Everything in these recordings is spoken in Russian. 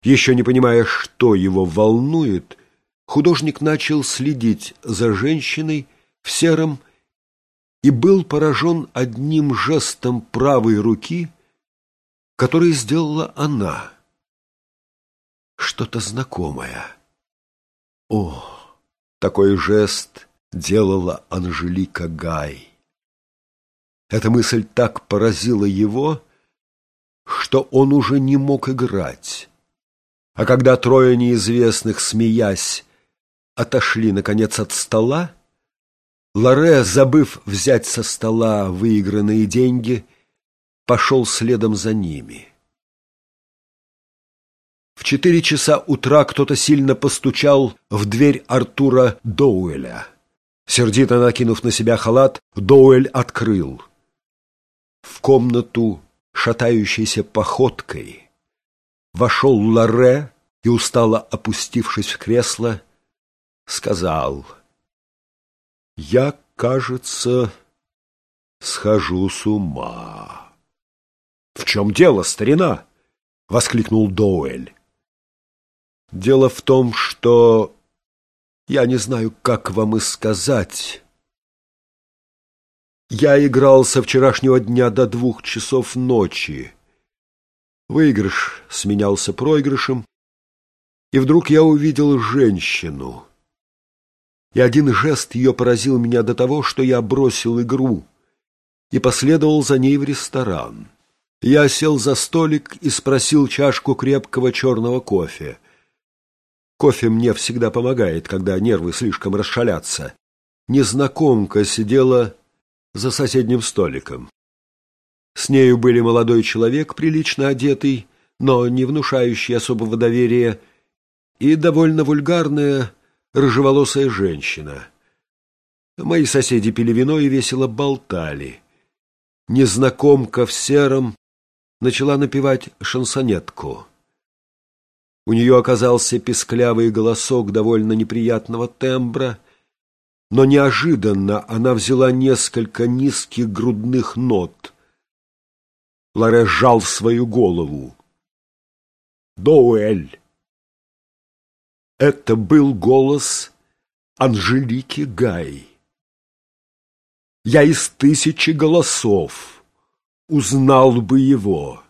Еще не понимая, что его волнует, художник начал следить за женщиной в сером и был поражен одним жестом правой руки, который сделала она. Что-то знакомое. О, такой жест делала Анжелика Гай. Эта мысль так поразила его, что он уже не мог играть. А когда трое неизвестных, смеясь, отошли, наконец, от стола, Лоре, забыв взять со стола выигранные деньги, пошел следом за ними. В 4 часа утра кто-то сильно постучал в дверь Артура Доуэля. Сердито накинув на себя халат, Доуэль открыл. В комнату, шатающейся походкой, вошел Лоре и, устало опустившись в кресло, сказал: «Я, кажется, схожу с ума». «В чем дело, старина?» — воскликнул Доуэль. «Дело в том, что я не знаю, как вам и сказать. Я играл со вчерашнего дня до 2 часов ночи. Выигрыш сменялся проигрышем, и вдруг я увидел женщину. И один жест ее поразил меня до того, что я бросил игру и последовал за ней в ресторан. Я сел за столик и спросил чашку крепкого черного кофе. Кофе мне всегда помогает, когда нервы слишком расшалятся. Незнакомка сидела за соседним столиком. С нею были молодой человек, прилично одетый, но не внушающий особого доверия, и довольно вульгарная рыжеволосая женщина. Мои соседи пили вино и весело болтали. Незнакомка в сером начала напевать шансонетку. У нее оказался песклявый голосок довольно неприятного тембра, но неожиданно она взяла несколько низких грудных нот. Лоре сжал свою голову. «Доуэль!» Это был голос Анжелики Гай. Я из 1000 голосов узнал бы его.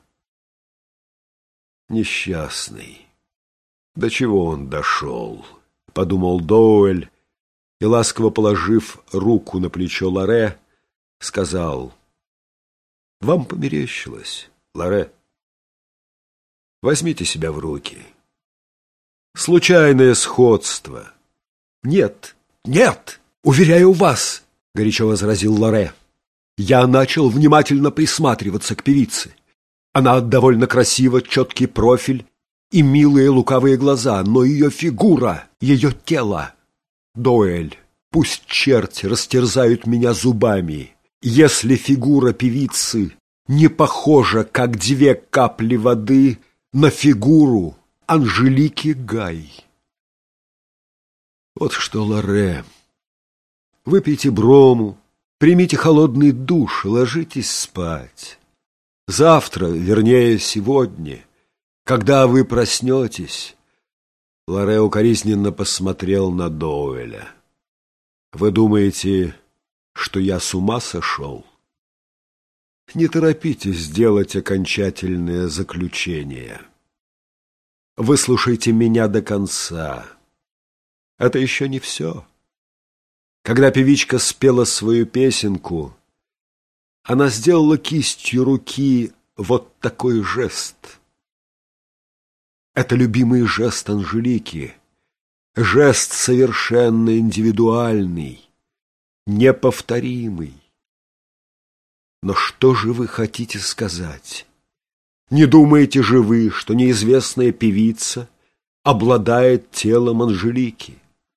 Несчастный. До чего он дошел? — подумал Доуэль, и, ласково положив руку на плечо Лоре, сказал: «Вам померещилось, Лоре. Возьмите себя в руки. Случайное сходство». «Нет, нет, уверяю вас», — горячо возразил Лоре. «Я начал внимательно присматриваться к певице. Она довольно красива, четкий профиль и милые лукавые глаза, но ее фигура, ее тело... Доуэль, пусть черти растерзают меня зубами, если фигура певицы не похожа, как 2 капли воды, на фигуру Анжелики Гай». Вот что, Лоре, выпейте брому, примите холодный душ и ложитесь спать. Завтра, вернее, сегодня, когда вы проснетесь... Лоре укоризненно посмотрел на Доуэля. «Вы думаете, что я с ума сошел? Не торопитесь делать окончательное заключение. Выслушайте меня до конца. Это еще не все». Когда певичка спела свою песенку, она сделала кистью руки вот такой жест. Это любимый жест Анжелики, жест совершенно индивидуальный, неповторимый. Но что же вы хотите сказать? Не думаете же вы, что неизвестная певица обладает телом Анжелики?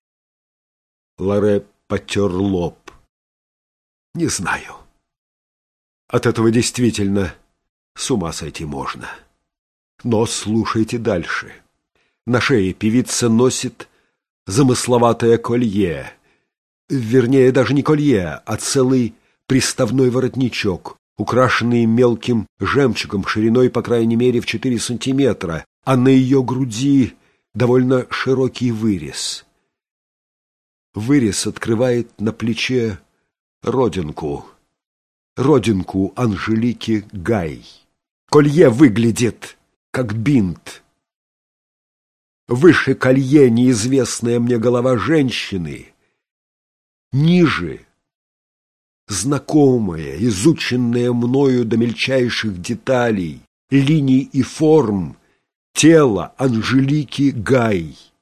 Лоре потер лоб. Не знаю. От этого действительно с ума сойти можно. Но слушайте дальше. На шее певица носит замысловатое колье. Вернее, даже не колье, а целый приставной воротничок, украшенный мелким жемчугом шириной, по крайней мере, в 4 сантиметра, а на ее груди довольно широкий вырез. Вырез открывает на плече родинку Анжелики Гай. Колье выглядит как бинт. Выше колье неизвестная мне голова женщины, ниже знакомая, изученная мною до мельчайших деталей, линий и форм, тело Анжелики Гай.